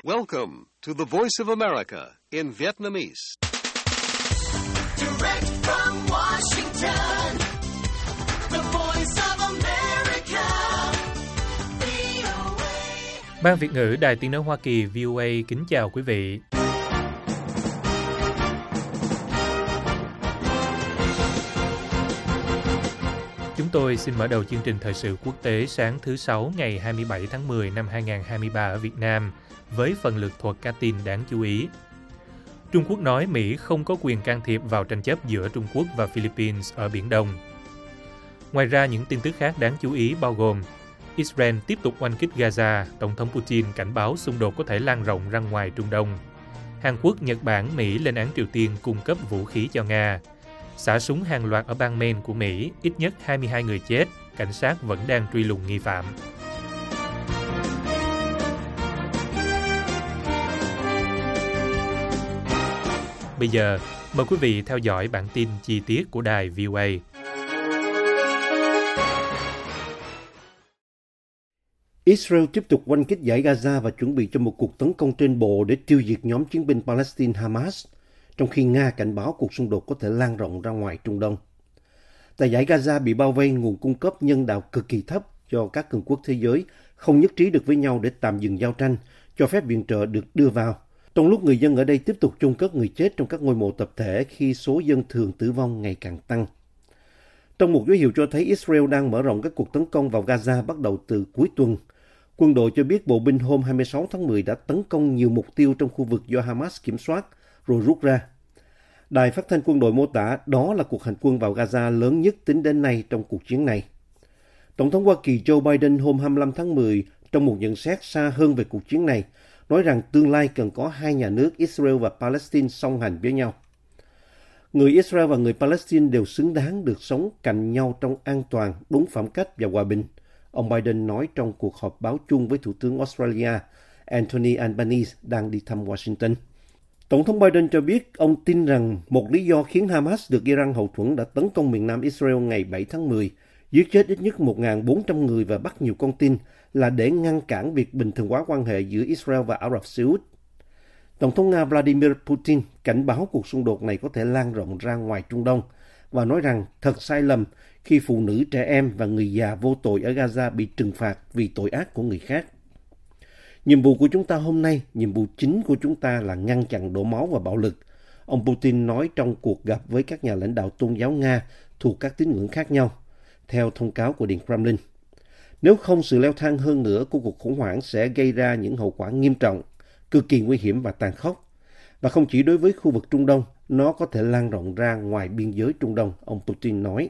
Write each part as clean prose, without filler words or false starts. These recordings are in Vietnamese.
Welcome to the Voice of America in Vietnamese. Direct from Washington, the Voice of America, VOA. Ban Việt ngữ Đài Tiếng nói Hoa Kỳ VOA kính chào quý vị. Chúng tôi xin mở đầu chương trình thời sự quốc tế sáng thứ Sáu ngày 27 tháng 10 năm 2023 ở Việt Nam với phần lược thuật các tin đáng chú ý. Trung Quốc nói Mỹ không có quyền can thiệp vào tranh chấp giữa Trung Quốc và Philippines ở Biển Đông. Ngoài ra, những tin tức khác đáng chú ý bao gồm Israel tiếp tục oanh kích Gaza, Tổng thống Putin cảnh báo xung đột có thể lan rộng ra ngoài Trung Đông. Hàn Quốc, Nhật Bản, Mỹ lên án Triều Tiên cung cấp vũ khí cho Nga. Xả súng hàng loạt ở bang Maine của Mỹ, ít nhất 22 người chết, cảnh sát vẫn đang truy lùng nghi phạm. Bây giờ, mời quý vị theo dõi bản tin chi tiết của đài VOA. Israel tiếp tục oanh kích dải Gaza và chuẩn bị cho một cuộc tấn công trên bộ để tiêu diệt nhóm chiến binh Palestine Hamas, trong khi Nga cảnh báo cuộc xung đột có thể lan rộng ra ngoài Trung Đông. Tại dải Gaza bị bao vây, nguồn cung cấp nhân đạo cực kỳ thấp do các cường quốc thế giới không nhất trí được với nhau để tạm dừng giao tranh, cho phép viện trợ được đưa vào. Trong lúc người dân ở đây tiếp tục chôn cất người chết trong các ngôi mộ tập thể khi số dân thường tử vong ngày càng tăng. Trong một dấu hiệu cho thấy Israel đang mở rộng các cuộc tấn công vào Gaza bắt đầu từ cuối tuần, quân đội cho biết bộ binh hôm 26 tháng 10 đã tấn công nhiều mục tiêu trong khu vực do Hamas kiểm soát, rồi rút ra. Đài phát thanh quân đội mô tả đó là cuộc hành quân vào Gaza lớn nhất tính đến nay trong cuộc chiến này. Tổng thống Hoa Kỳ Joe Biden hôm 25 tháng 10 trong một nhận xét xa hơn về cuộc chiến này, nói rằng tương lai cần có hai nhà nước Israel và Palestine song hành với nhau. Người Israel và người Palestine đều xứng đáng được sống cạnh nhau trong an toàn, đúng phẩm cách và hòa bình, ông Biden nói trong cuộc họp báo chung với Thủ tướng Australia Anthony Albanese đang đi thăm Washington. Tổng thống Biden cho biết ông tin rằng một lý do khiến Hamas được Iran hậu thuẫn đã tấn công miền Nam Israel ngày 7 tháng 10, giết chết ít nhất 1.400 người và bắt nhiều con tin là để ngăn cản việc bình thường hóa quan hệ giữa Israel và Ả Rập Xê Út. Tổng thống Nga Vladimir Putin cảnh báo cuộc xung đột này có thể lan rộng ra ngoài Trung Đông và nói rằng thật sai lầm khi phụ nữ, trẻ em và người già vô tội ở Gaza bị trừng phạt vì tội ác của người khác. Nhiệm vụ của chúng ta hôm nay, nhiệm vụ chính của chúng ta là ngăn chặn đổ máu và bạo lực, ông Putin nói trong cuộc gặp với các nhà lãnh đạo tôn giáo Nga thuộc các tín ngưỡng khác nhau, theo thông cáo của Điện Kremlin. Nếu không, sự leo thang hơn nữa của cuộc khủng hoảng sẽ gây ra những hậu quả nghiêm trọng, cực kỳ nguy hiểm và tàn khốc. Và không chỉ đối với khu vực Trung Đông, nó có thể lan rộng ra ngoài biên giới Trung Đông, ông Putin nói.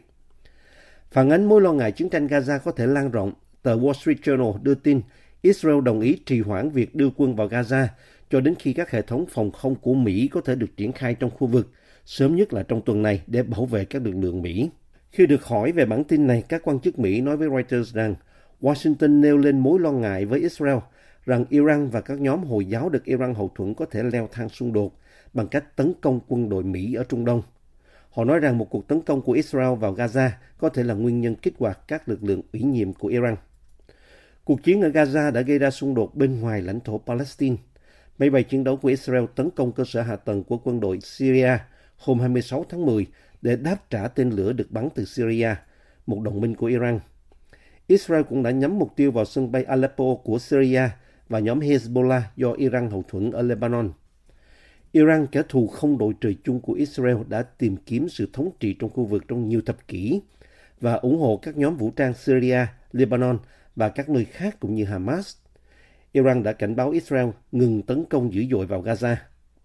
Phản ánh mối lo ngại chiến tranh Gaza có thể lan rộng, tờ Wall Street Journal đưa tin Israel đồng ý trì hoãn việc đưa quân vào Gaza cho đến khi các hệ thống phòng không của Mỹ có thể được triển khai trong khu vực, sớm nhất là trong tuần này để bảo vệ các lực lượng Mỹ. Khi được hỏi về bản tin này, các quan chức Mỹ nói với Reuters rằng Washington nêu lên mối lo ngại với Israel rằng Iran và các nhóm Hồi giáo được Iran hậu thuẫn có thể leo thang xung đột bằng cách tấn công quân đội Mỹ ở Trung Đông. Họ nói rằng một cuộc tấn công của Israel vào Gaza có thể là nguyên nhân kích hoạt các lực lượng ủy nhiệm của Iran. Cuộc chiến ở Gaza đã gây ra xung đột bên ngoài lãnh thổ Palestine. Máy bay chiến đấu của Israel tấn công cơ sở hạ tầng của quân đội Syria hôm 26 tháng 10 để đáp trả tên lửa được bắn từ Syria, một đồng minh của Iran. Israel cũng đã nhắm mục tiêu vào sân bay Aleppo của Syria và nhóm Hezbollah do Iran hậu thuẫn ở Lebanon. Iran, kẻ thù không đội trời chung của Israel, đã tìm kiếm sự thống trị trong khu vực trong nhiều thập kỷ và ủng hộ các nhóm vũ trang Syria, Lebanon và các nơi khác cũng như Hamas. Iran đã cảnh báo Israel ngừng tấn công dữ dội vào Gaza.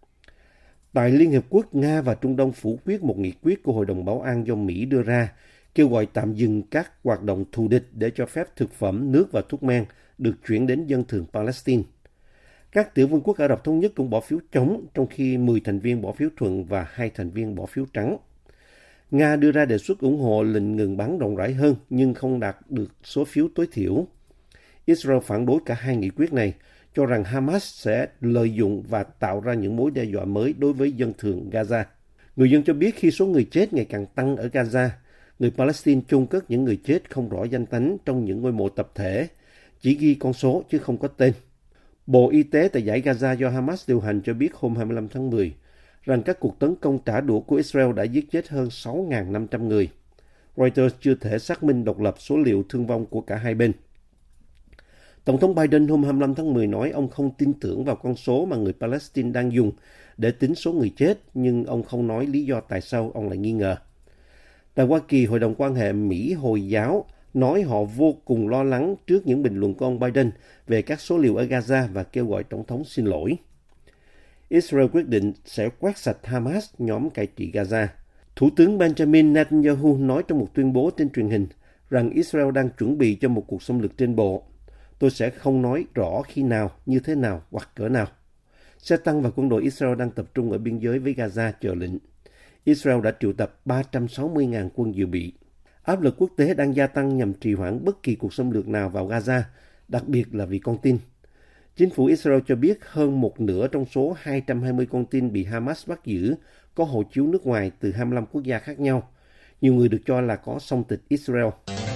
Tại Liên Hiệp Quốc, Nga và Trung Đông phủ quyết một nghị quyết của Hội đồng Bảo an do Mỹ đưa ra, kêu gọi tạm dừng các hoạt động thù địch để cho phép thực phẩm, nước và thuốc men được chuyển đến dân thường Palestine. Các tiểu vương quốc Ả Rập Thống Nhất cũng bỏ phiếu chống, trong khi 10 thành viên bỏ phiếu thuận và 2 thành viên bỏ phiếu trắng. Nga đưa ra đề xuất ủng hộ lệnh ngừng bắn rộng rãi hơn nhưng không đạt được số phiếu tối thiểu. Israel phản đối cả hai nghị quyết này, cho rằng Hamas sẽ lợi dụng và tạo ra những mối đe dọa mới đối với dân thường Gaza. Người dân cho biết khi số người chết ngày càng tăng ở Gaza, người Palestine chôn cất những người chết không rõ danh tánh trong những ngôi mộ tập thể, chỉ ghi con số chứ không có tên. Bộ Y tế tại dải Gaza do Hamas điều hành cho biết hôm 25 tháng 10 rằng các cuộc tấn công trả đũa của Israel đã giết chết hơn 6.500 người. Reuters chưa thể xác minh độc lập số liệu thương vong của cả hai bên. Tổng thống Biden hôm 25 tháng 10 nói ông không tin tưởng vào con số mà người Palestine đang dùng để tính số người chết, nhưng ông không nói lý do tại sao ông lại nghi ngờ. Tại Hoa Kỳ, Hội đồng quan hệ Mỹ-Hồi giáo nói họ vô cùng lo lắng trước những bình luận của ông Biden về các số liệu ở Gaza và kêu gọi Tổng thống xin lỗi. Israel quyết định sẽ quét sạch Hamas, nhóm cai trị Gaza. Thủ tướng Benjamin Netanyahu nói trong một tuyên bố trên truyền hình rằng Israel đang chuẩn bị cho một cuộc xâm lược trên bộ. Tôi sẽ không nói rõ khi nào, như thế nào hoặc cỡ nào. Xe tăng và quân đội Israel đang tập trung ở biên giới với Gaza chờ lệnh. Israel đã triệu tập 360.000 quân dự bị. Áp lực quốc tế đang gia tăng nhằm trì hoãn bất kỳ cuộc xâm lược nào vào Gaza, đặc biệt là vì con tin. Chính phủ Israel cho biết hơn một nửa trong số 220 con tin bị Hamas bắt giữ có hộ chiếu nước ngoài từ 25 quốc gia khác nhau. Nhiều người được cho là có song tịch Israel.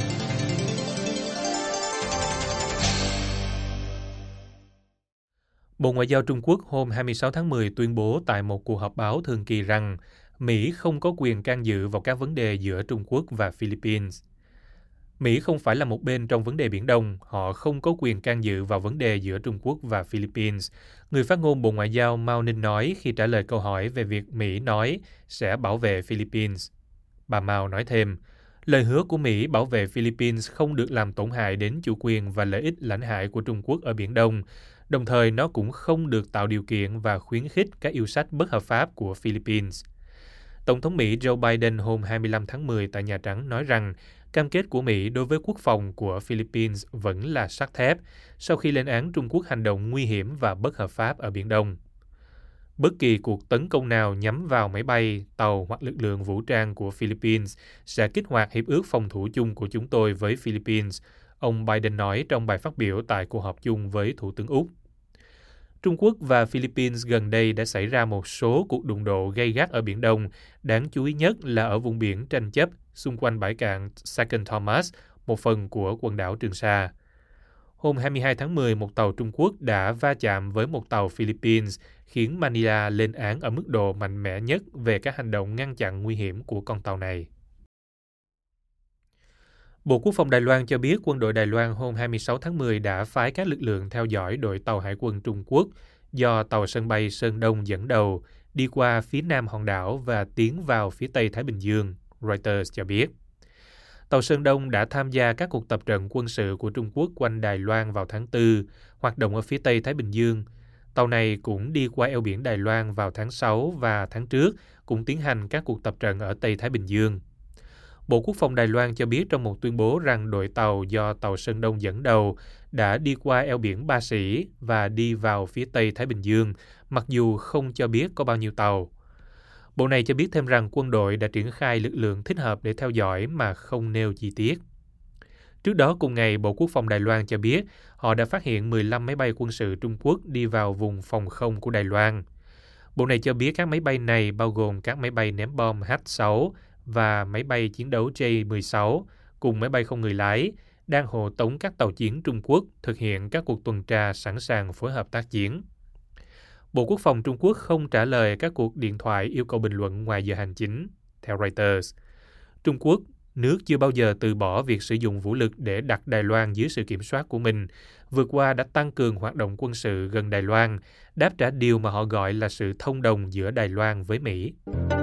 Bộ Ngoại giao Trung Quốc hôm 26 tháng 10 tuyên bố tại một cuộc họp báo thường kỳ rằng Mỹ không có quyền can dự vào các vấn đề giữa Trung Quốc và Philippines. Mỹ không phải là một bên trong vấn đề Biển Đông, họ không có quyền can dự vào vấn đề giữa Trung Quốc và Philippines. Người phát ngôn Bộ Ngoại giao Mao Ninh nói khi trả lời câu hỏi về việc Mỹ nói sẽ bảo vệ Philippines. Bà Mao nói thêm, lời hứa của Mỹ bảo vệ Philippines không được làm tổn hại đến chủ quyền và lợi ích lãnh hải của Trung Quốc ở Biển Đông. Đồng thời, nó cũng không được tạo điều kiện và khuyến khích các yêu sách bất hợp pháp của Philippines. Tổng thống Mỹ Joe Biden hôm 25 tháng 10 tại Nhà Trắng nói rằng cam kết của Mỹ đối với quốc phòng của Philippines vẫn là sắt thép sau khi lên án Trung Quốc hành động nguy hiểm và bất hợp pháp ở Biển Đông. Bất kỳ cuộc tấn công nào nhắm vào máy bay, tàu hoặc lực lượng vũ trang của Philippines sẽ kích hoạt hiệp ước phòng thủ chung của chúng tôi với Philippines, ông Biden nói trong bài phát biểu tại cuộc họp chung với Thủ tướng Úc. Trung Quốc và Philippines gần đây đã xảy ra một số cuộc đụng độ gay gắt ở Biển Đông, đáng chú ý nhất là ở vùng biển tranh chấp xung quanh bãi cạn Second Thomas, một phần của quần đảo Trường Sa. Hôm 22 tháng 10, một tàu Trung Quốc đã va chạm với một tàu Philippines, khiến Manila lên án ở mức độ mạnh mẽ nhất về các hành động ngăn chặn nguy hiểm của con tàu này. Bộ Quốc phòng Đài Loan cho biết quân đội Đài Loan hôm 26 tháng 10 đã phái các lực lượng theo dõi đội tàu hải quân Trung Quốc do tàu sân bay Sơn Đông dẫn đầu đi qua phía nam hòn đảo và tiến vào phía tây Thái Bình Dương, Reuters cho biết. Tàu Sơn Đông đã tham gia các cuộc tập trận quân sự của Trung Quốc quanh Đài Loan vào tháng 4, hoạt động ở phía tây Thái Bình Dương. Tàu này cũng đi qua eo biển Đài Loan vào tháng 6 và tháng trước cũng tiến hành các cuộc tập trận ở Tây Thái Bình Dương. Bộ Quốc phòng Đài Loan cho biết trong một tuyên bố rằng đội tàu do tàu Sơn Đông dẫn đầu đã đi qua eo biển Ba Sĩ và đi vào phía Tây Thái Bình Dương, mặc dù không cho biết có bao nhiêu tàu. Bộ này cho biết thêm rằng quân đội đã triển khai lực lượng thích hợp để theo dõi mà không nêu chi tiết. Trước đó cùng ngày, Bộ Quốc phòng Đài Loan cho biết họ đã phát hiện 15 máy bay quân sự Trung Quốc đi vào vùng phòng không của Đài Loan. Bộ này cho biết các máy bay này bao gồm các máy bay ném bom H-6 và máy bay chiến đấu J-16 cùng máy bay không người lái đang hộ tống các tàu chiến Trung Quốc thực hiện các cuộc tuần tra sẵn sàng phối hợp tác chiến. Bộ Quốc phòng Trung Quốc không trả lời các cuộc điện thoại yêu cầu bình luận ngoài giờ hành chính, theo Reuters. Trung Quốc, nước chưa bao giờ từ bỏ việc sử dụng vũ lực để đặt Đài Loan dưới sự kiểm soát của mình, vừa qua đã tăng cường hoạt động quân sự gần Đài Loan, đáp trả điều mà họ gọi là sự thông đồng giữa Đài Loan với Mỹ.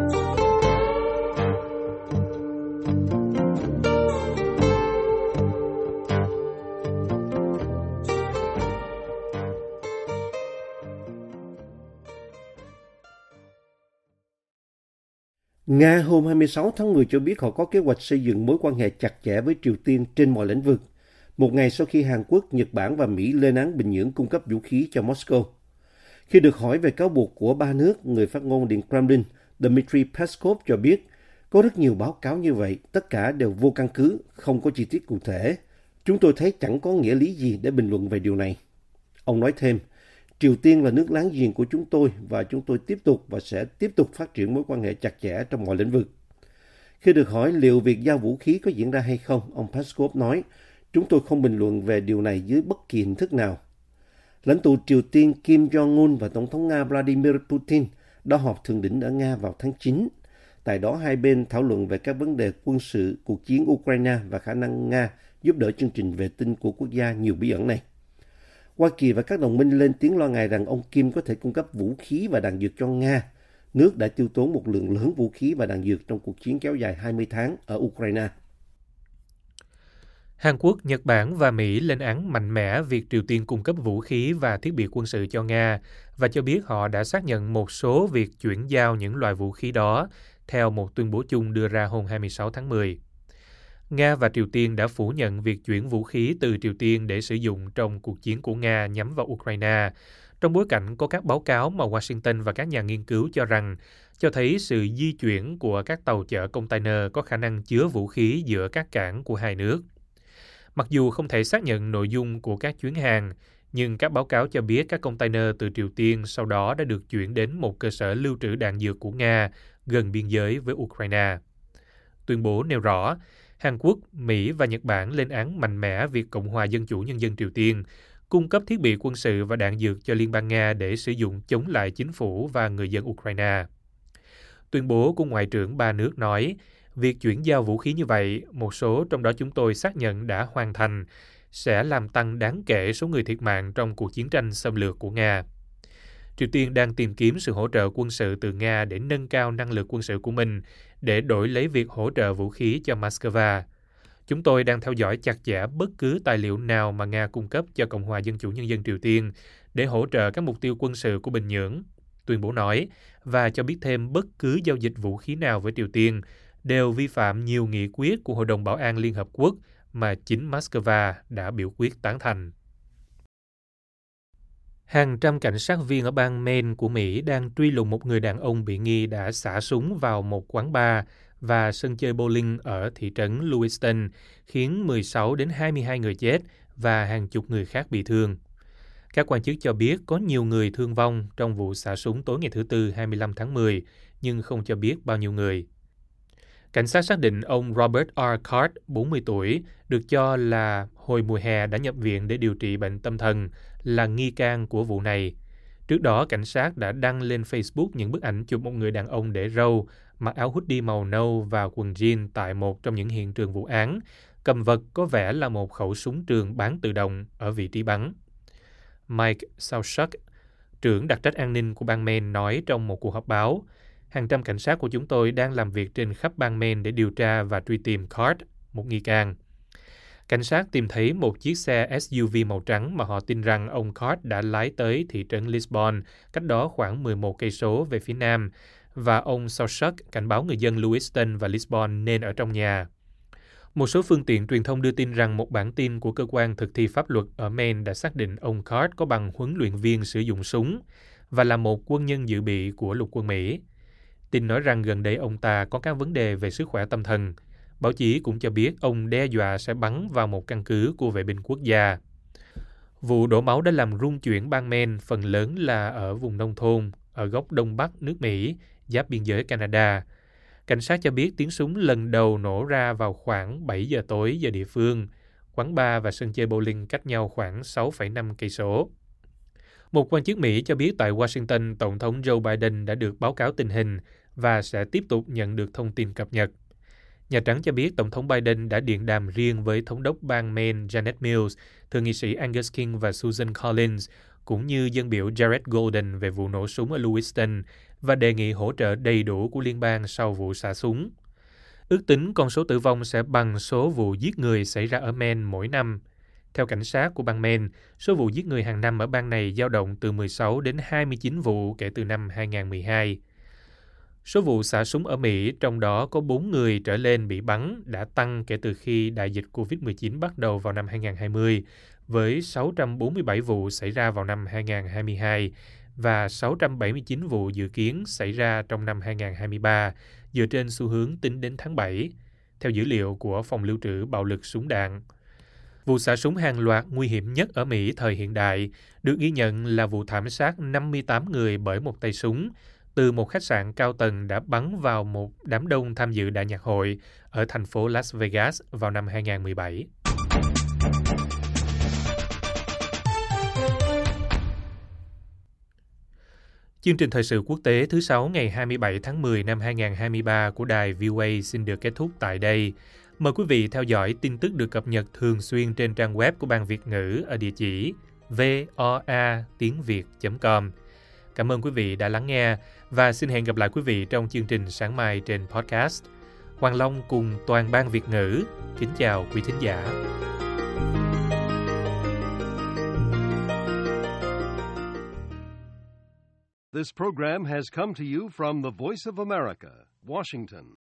Nga hôm 26 tháng 10 cho biết họ có kế hoạch xây dựng mối quan hệ chặt chẽ với Triều Tiên trên mọi lĩnh vực, một ngày sau khi Hàn Quốc, Nhật Bản và Mỹ lên án Bình Nhưỡng cung cấp vũ khí cho Moscow. Khi được hỏi về cáo buộc của ba nước, người phát ngôn Điện Kremlin Dmitry Peskov cho biết có rất nhiều báo cáo như vậy, tất cả đều vô căn cứ, không có chi tiết cụ thể. Chúng tôi thấy chẳng có nghĩa lý gì để bình luận về điều này. Ông nói thêm, Triều Tiên là nước láng giềng của chúng tôi và chúng tôi tiếp tục và sẽ tiếp tục phát triển mối quan hệ chặt chẽ trong mọi lĩnh vực. Khi được hỏi liệu việc giao vũ khí có diễn ra hay không, ông Peskov nói, chúng tôi không bình luận về điều này dưới bất kỳ hình thức nào. Lãnh tụ Triều Tiên Kim Jong-un và Tổng thống Nga Vladimir Putin đã họp thượng đỉnh ở Nga vào tháng 9. Tại đó, hai bên thảo luận về các vấn đề quân sự, cuộc chiến Ukraine và khả năng Nga giúp đỡ chương trình vệ tinh của quốc gia nhiều bí ẩn này. Hoa Kỳ và các đồng minh lên tiếng lo ngại rằng ông Kim có thể cung cấp vũ khí và đạn dược cho Nga. Nước đã tiêu tốn một lượng lớn vũ khí và đạn dược trong cuộc chiến kéo dài 20 tháng ở Ukraine. Hàn Quốc, Nhật Bản và Mỹ lên án mạnh mẽ việc Triều Tiên cung cấp vũ khí và thiết bị quân sự cho Nga và cho biết họ đã xác nhận một số việc chuyển giao những loại vũ khí đó, theo một tuyên bố chung đưa ra hôm 26 tháng 10. Nga và Triều Tiên đã phủ nhận việc chuyển vũ khí từ Triều Tiên để sử dụng trong cuộc chiến của Nga nhắm vào Ukraine, trong bối cảnh có các báo cáo mà Washington và các nhà nghiên cứu cho thấy sự di chuyển của các tàu chở container có khả năng chứa vũ khí giữa các cảng của hai nước. Mặc dù không thể xác nhận nội dung của các chuyến hàng, nhưng các báo cáo cho biết các container từ Triều Tiên sau đó đã được chuyển đến một cơ sở lưu trữ đạn dược của Nga gần biên giới với Ukraine. Tuyên bố nêu rõ, Hàn Quốc, Mỹ và Nhật Bản lên án mạnh mẽ việc Cộng hòa Dân chủ Nhân dân Triều Tiên cung cấp thiết bị quân sự và đạn dược cho Liên bang Nga để sử dụng chống lại chính phủ và người dân Ukraine. Tuyên bố của Ngoại trưởng ba nước nói, việc chuyển giao vũ khí như vậy, một số trong đó chúng tôi xác nhận đã hoàn thành, sẽ làm tăng đáng kể số người thiệt mạng trong cuộc chiến tranh xâm lược của Nga. Triều Tiên đang tìm kiếm sự hỗ trợ quân sự từ Nga để nâng cao năng lực quân sự của mình, để đổi lấy việc hỗ trợ vũ khí cho Moscow. Chúng tôi đang theo dõi chặt chẽ bất cứ tài liệu nào mà Nga cung cấp cho Cộng hòa Dân chủ Nhân dân Triều Tiên để hỗ trợ các mục tiêu quân sự của Bình Nhưỡng, tuyên bố nói, và cho biết thêm bất cứ giao dịch vũ khí nào với Triều Tiên đều vi phạm nhiều nghị quyết của Hội đồng Bảo an Liên Hợp Quốc mà chính Moscow đã biểu quyết tán thành. Hàng trăm cảnh sát viên ở bang Maine của Mỹ đang truy lùng một người đàn ông bị nghi đã xả súng vào một quán bar và sân chơi bowling ở thị trấn Lewiston, khiến 16 đến 22 người chết và hàng chục người khác bị thương. Các quan chức cho biết có nhiều người thương vong trong vụ xả súng tối ngày thứ Tư 25 tháng 10, nhưng không cho biết bao nhiêu người. Cảnh sát xác định ông Robert R. Card, 40 tuổi, được cho là hồi mùa hè đã nhập viện để điều trị bệnh tâm thần, là nghi can của vụ này. Trước đó, cảnh sát đã đăng lên Facebook những bức ảnh chụp một người đàn ông để râu, mặc áo hoodie màu nâu và quần jean tại một trong những hiện trường vụ án, cầm vật có vẻ là một khẩu súng trường bán tự động ở vị trí bắn. Mike Sauchuk, trưởng đặc trách an ninh của bang Maine, nói trong một cuộc họp báo, hàng trăm cảnh sát của chúng tôi đang làm việc trên khắp bang Maine để điều tra và truy tìm Card, một nghi can. Cảnh sát tìm thấy một chiếc xe SUV màu trắng mà họ tin rằng ông Card đã lái tới thị trấn Lisbon, cách đó khoảng 11 cây số về phía nam, và ông Sauchuk cảnh báo người dân Lewiston và Lisbon nên ở trong nhà. Một số phương tiện truyền thông đưa tin rằng một bản tin của cơ quan thực thi pháp luật ở Maine đã xác định ông Card có bằng huấn luyện viên sử dụng súng và là một quân nhân dự bị của lục quân Mỹ. Tin nói rằng gần đây ông ta có các vấn đề về sức khỏe tâm thần. Báo chí cũng cho biết ông đe dọa sẽ bắn vào một căn cứ của vệ binh quốc gia. Vụ đổ máu đã làm rung chuyển bang Maine, phần lớn là ở vùng nông thôn, ở góc đông bắc nước Mỹ, giáp biên giới Canada. Cảnh sát cho biết tiếng súng lần đầu nổ ra vào khoảng 7 giờ tối giờ địa phương. Quán bar và sân chơi bowling cách nhau khoảng 6,5 cây số. Một quan chức Mỹ cho biết tại Washington, Tổng thống Joe Biden đã được báo cáo tình hình và sẽ tiếp tục nhận được thông tin cập nhật. Nhà Trắng cho biết Tổng thống Biden đã điện đàm riêng với Thống đốc bang Maine Janet Mills, Thượng nghị sĩ Angus King và Susan Collins, cũng như dân biểu Jared Golden về vụ nổ súng ở Lewiston và đề nghị hỗ trợ đầy đủ của liên bang sau vụ xả súng. Ước tính con số tử vong sẽ bằng số vụ giết người xảy ra ở Maine mỗi năm. Theo cảnh sát của bang Maine, số vụ giết người hàng năm ở bang này dao động từ 16 đến 29 vụ kể từ năm 2012. Số vụ xả súng ở Mỹ, trong đó có 4 người trở lên bị bắn, đã tăng kể từ khi đại dịch COVID-19 bắt đầu vào năm 2020, với 647 vụ xảy ra vào năm 2022 và 679 vụ dự kiến xảy ra trong năm 2023, dựa trên xu hướng tính đến tháng 7, theo dữ liệu của Phòng Lưu trữ Bạo lực Súng đạn. Vụ xả súng hàng loạt nguy hiểm nhất ở Mỹ thời hiện đại được ghi nhận là vụ thảm sát 58 người bởi một tay súng từ một khách sạn cao tầng đã bắn vào một đám đông tham dự đại nhạc hội ở thành phố Las Vegas vào năm 2017. Chương trình thời sự quốc tế thứ Sáu ngày 27 tháng 10 năm 2023 của đài VOA xin được kết thúc tại đây. Mời quý vị theo dõi tin tức được cập nhật thường xuyên trên trang web của Ban Việt ngữ ở địa chỉ voa.tiếng.việt.com. Cảm ơn quý vị đã lắng nghe và xin hẹn gặp lại quý vị trong chương trình sáng mai trên podcast. Hoàng Long cùng toàn Ban Việt ngữ kính chào quý thính giả. This program has come to you from the Voice of America, Washington.